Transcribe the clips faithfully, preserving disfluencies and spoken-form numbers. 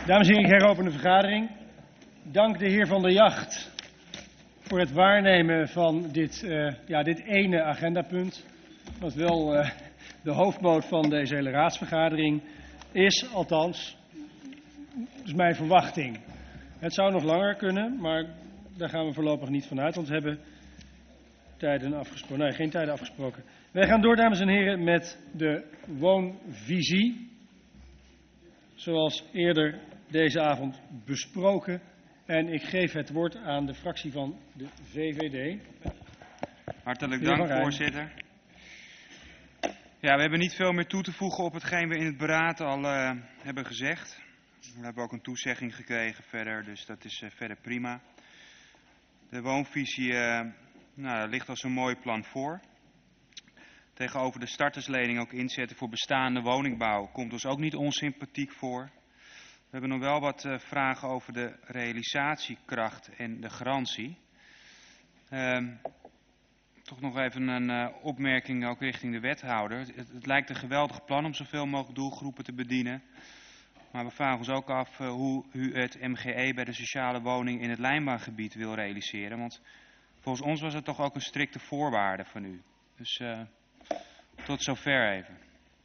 Dames en heren, ik heropen de vergadering. Dank de heer Van der Jacht voor het waarnemen van dit, uh, ja, dit ene agendapunt. Wat wel uh, de hoofdmoot van deze hele raadsvergadering is, althans, is mijn verwachting. Het zou nog langer kunnen, maar daar gaan we voorlopig niet van uit, want we hebben tijden afgesproken. Nee, geen tijden afgesproken. Wij gaan door, dames en heren, met de woonvisie. Zoals eerder deze avond besproken. En ik geef het woord aan de fractie van de V V D. Hartelijk dank, voorzitter. Ja, we hebben niet veel meer toe te voegen op hetgeen we in het beraad al uh, hebben gezegd. We hebben ook een toezegging gekregen verder, dus dat is uh, verder prima. De woonvisie uh, nou, daar ligt als een mooi plan voor. Tegenover de starterslening ook inzetten voor bestaande woningbouw komt ons ook niet onsympathiek voor. We hebben nog wel wat uh, vragen over de realisatiekracht en de garantie. Uh, toch nog even een uh, opmerking ook richting de wethouder. Het, het lijkt een geweldig plan om zoveel mogelijk doelgroepen te bedienen. Maar we vragen ons ook af uh, hoe u het M G E bij de sociale woning in het Lijnbaangebied wil realiseren. Want volgens ons was het toch ook een strikte voorwaarde van u. Dus uh, tot zover even.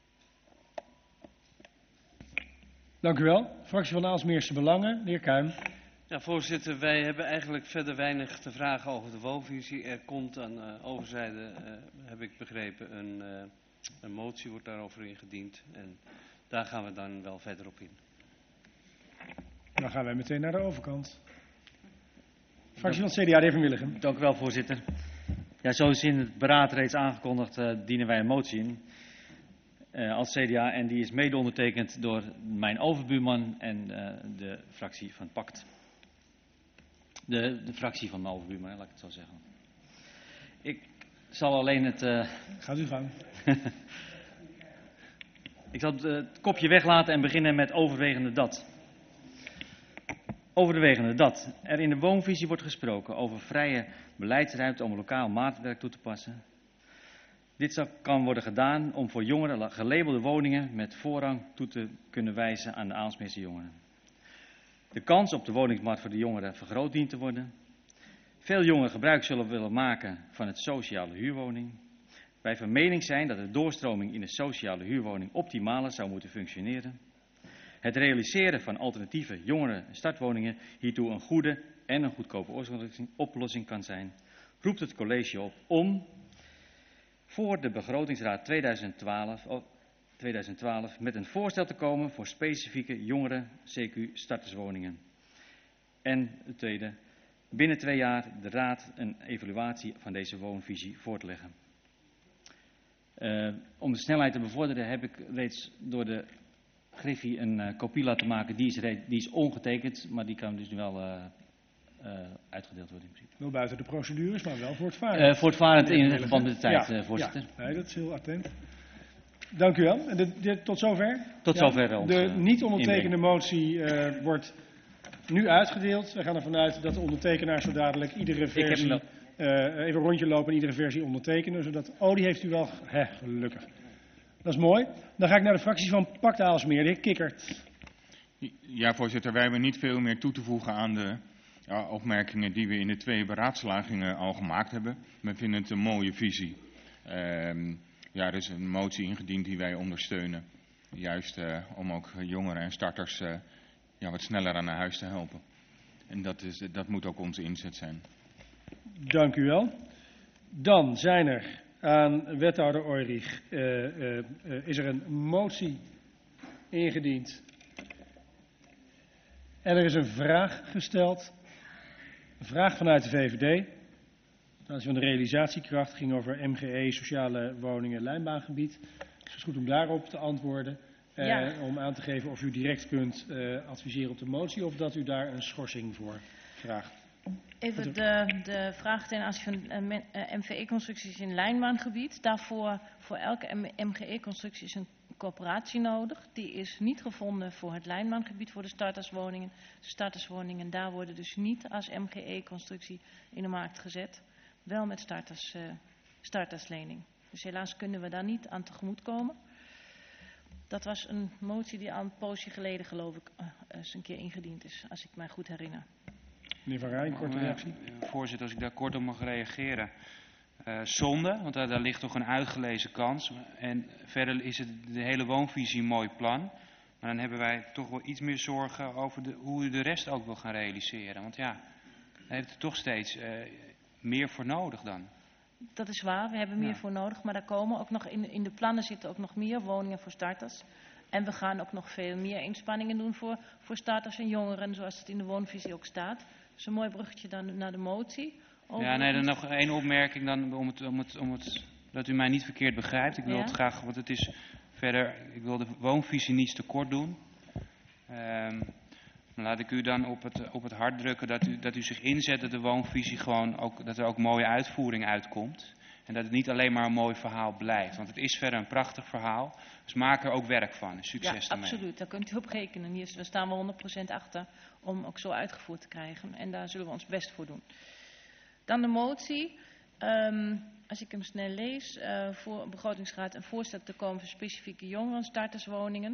Dank u wel. Fractie van de Aalsmeerse Belangen, de heer Kuijm. Ja, voorzitter, wij hebben eigenlijk verder weinig te vragen over de woonvisie. Er komt aan uh, overzijde, uh, heb ik begrepen, een, uh, een motie wordt daarover ingediend. En daar gaan we dan wel verder op in. Dan gaan wij meteen naar de overkant. Fractie van het C D A, de heer Van Willigen. Dank u wel, voorzitter. Ja, zoals in het beraad reeds aangekondigd, uh, dienen wij een motie in. Uh, als C D A en die is mede ondertekend door mijn overbuurman en uh, de fractie van Pact. De, de fractie van mijn overbuurman, laat ik het zo zeggen. Ik zal alleen het... Uh... Gaat u gang. Ik zal het, uh, het kopje weglaten en beginnen met overwegende dat. Overwegende dat er in de woonvisie wordt gesproken over vrije beleidsruimte om lokaal maatwerk toe te passen. Dit kan worden gedaan om voor jongeren gelabelde woningen met voorrang toe te kunnen wijzen aan de Aalsmeerse jongeren. De kans op de woningmarkt voor de jongeren vergroot dient te worden. Veel jongeren gebruik zullen willen maken van het sociale huurwoning. Wij van mening zijn dat de doorstroming in de sociale huurwoning optimaler zou moeten functioneren. Het realiseren van alternatieve jongeren- en startwoningen hiertoe een goede en een goedkope oplossing kan zijn, roept het college op om voor de begrotingsraad tweeduizend twaalf, oh, tweeduizend twaalf met een voorstel te komen voor specifieke jongeren C Q starterswoningen. En het tweede, binnen twee jaar de raad een evaluatie van deze woonvisie voor te leggen. Uh, om de snelheid te bevorderen heb ik reeds door de Griffie een uh, kopie laten maken. Die is, die is ongetekend, maar die kan dus nu wel uh, uh, uitgedeeld worden in principe. Wel buiten de procedures, maar wel voortvarend. Uh, voortvarend in verband met de tijd, ja, uh, voorzitter. Ja, nee, dat is heel attent. Dank u wel. En de, de, tot zover? Tot ja, zover wel. De niet ondertekende motie uh, wordt nu uitgedeeld. We gaan ervan uit dat de ondertekenaar zo dadelijk iedere versie uh, even een rondje lopen en iedere versie ondertekenen. Zodat, oh, die heeft u wel. Hè, gelukkig. Dat is mooi. Dan ga ik naar de fractie van Pact Aalsmeer, de heer Kikkert. Ja, voorzitter, wij hebben niet veel meer toe te voegen aan de ja, opmerkingen die we in de twee beraadslagingen al gemaakt hebben. We vinden het een mooie visie. Uh, ja, er is een motie ingediend die wij ondersteunen. Juist uh, om ook jongeren en starters uh, ja, wat sneller aan huis te helpen. En dat, is, dat moet ook onze inzet zijn. Dank u wel. Dan zijn er aan wethouder Oijrich uh, uh, uh, is er een motie ingediend. En er is een vraag gesteld. Een vraag vanuit de V V D. Dat van de realisatiekracht ging over M G E, sociale woningen, lijnbaangebied. Het is goed om daarop te antwoorden. Uh, ja. Om aan te geven of u direct kunt uh, adviseren op de motie of dat u daar een schorsing voor vraagt. Even de, de vraag ten aanzien van uh, M V E-constructies in lijnbaangebied. Daarvoor voor elke M G E-constructie is een coöperatie nodig. Die is niet gevonden voor het lijnbaangebied voor de starterswoningen. De starterswoningen daar worden dus niet als M G E-constructie in de markt gezet. Wel met starters, uh, starterslening. Dus helaas kunnen we daar niet aan tegemoet komen. Dat was een motie die al een poosje geleden, geloof ik, uh, eens een keer ingediend is, als ik mij goed herinner. Meneer Van Rijn, korte Uh, reactie. Voorzitter, als ik daar kort op mag reageren. Uh, zonde, want daar, daar ligt toch een uitgelezen kans. En verder is het de hele woonvisie een mooi plan. Maar dan hebben wij toch wel iets meer zorgen over de, hoe u de rest ook wil gaan realiseren. Want ja, daar heeft u toch steeds uh, meer voor nodig dan. Dat is waar, we hebben meer Ja. voor nodig. Maar daar komen ook nog in, in de plannen zitten ook nog meer woningen voor starters. En we gaan ook nog veel meer inspanningen doen voor, voor starters en jongeren, zoals het in de woonvisie ook staat. Dat is een mooi bruggetje dan naar de motie. Ja, nee, dan nog één opmerking dan om het, om het, om het, dat u mij niet verkeerd begrijpt. Ik wil Ja? het graag, want het is verder, ik wil de woonvisie niets tekort doen. Um, dan laat ik u dan op het, op het hart drukken dat u, dat u zich inzet dat de woonvisie gewoon ook, dat er ook mooie uitvoering uitkomt. En dat het niet alleen maar een mooi verhaal blijft. Want het is verder een prachtig verhaal. Dus maak er ook werk van. Succes Ja, daarmee. absoluut. Daar kunt u op rekenen. Hier daar staan we honderd procent achter om ook zo uitgevoerd te krijgen. En daar zullen we ons best voor doen. Dan de motie. Um, als ik hem snel lees, uh, voor begrotingsraad een voorstel te komen voor specifieke jongerenstarterswoningen.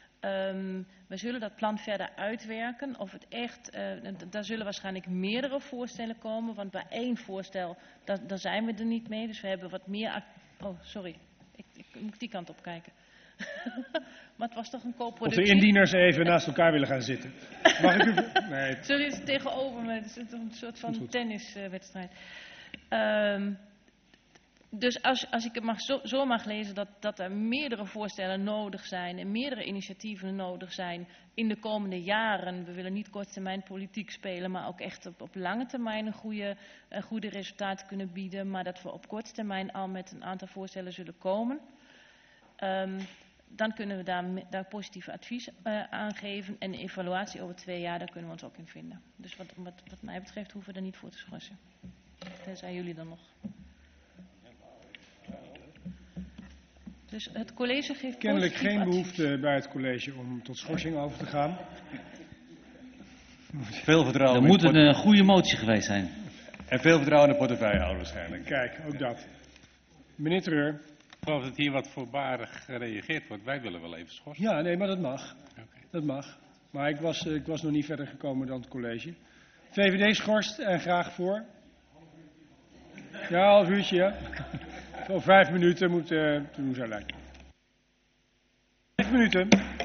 Um, we zullen dat plan verder uitwerken. Of het echt, uh, daar zullen waarschijnlijk meerdere voorstellen komen. Want bij één voorstel, daar, daar zijn we er niet mee. Dus we hebben wat meer... Oh, sorry. Ik, ik moet die kant op kijken. Maar het was toch een Of co-productie? de indieners even naast elkaar willen gaan zitten. Mag ik u... Nee. Sorry, het is tegenover me. Het is een soort Goed, van goed. tenniswedstrijd. Um, dus als, als ik het mag, zo, zo mag lezen dat, dat er meerdere voorstellen nodig zijn en meerdere initiatieven nodig zijn in de komende jaren. We willen niet korte termijn politiek spelen, maar ook echt op, op lange termijn een goede, uh, goede resultaten kunnen bieden. Maar dat we op korte termijn al met een aantal voorstellen zullen komen. Um, dan kunnen we daar, daar positief advies uh, aan geven. En de evaluatie over twee jaar, daar kunnen we ons ook in vinden. Dus wat, wat, wat mij betreft hoeven we er niet voor te schorsen. Tenzij jullie dan nog. Dus het college geeft Kennelijk positief geen advies. behoefte bij het college om tot schorsing over te gaan. Veel vertrouwen Dan in moet de het een goede motie geweest zijn. port- En veel vertrouwen in de portefeuillehouder waarschijnlijk. Kijk, ook dat. Meneer Treur. Ik geloof dat hier wat voorbarig gereageerd wordt. Wij willen wel even schorsen. Ja, nee, maar dat mag. Okay. Dat mag. Maar ik was, ik was nog niet verder gekomen dan het college. V V D schorst en graag voor. Ja, half uurtje, ja. Zo vijf minuten moet uh, te doen zijn lijkt. Vijf minuten.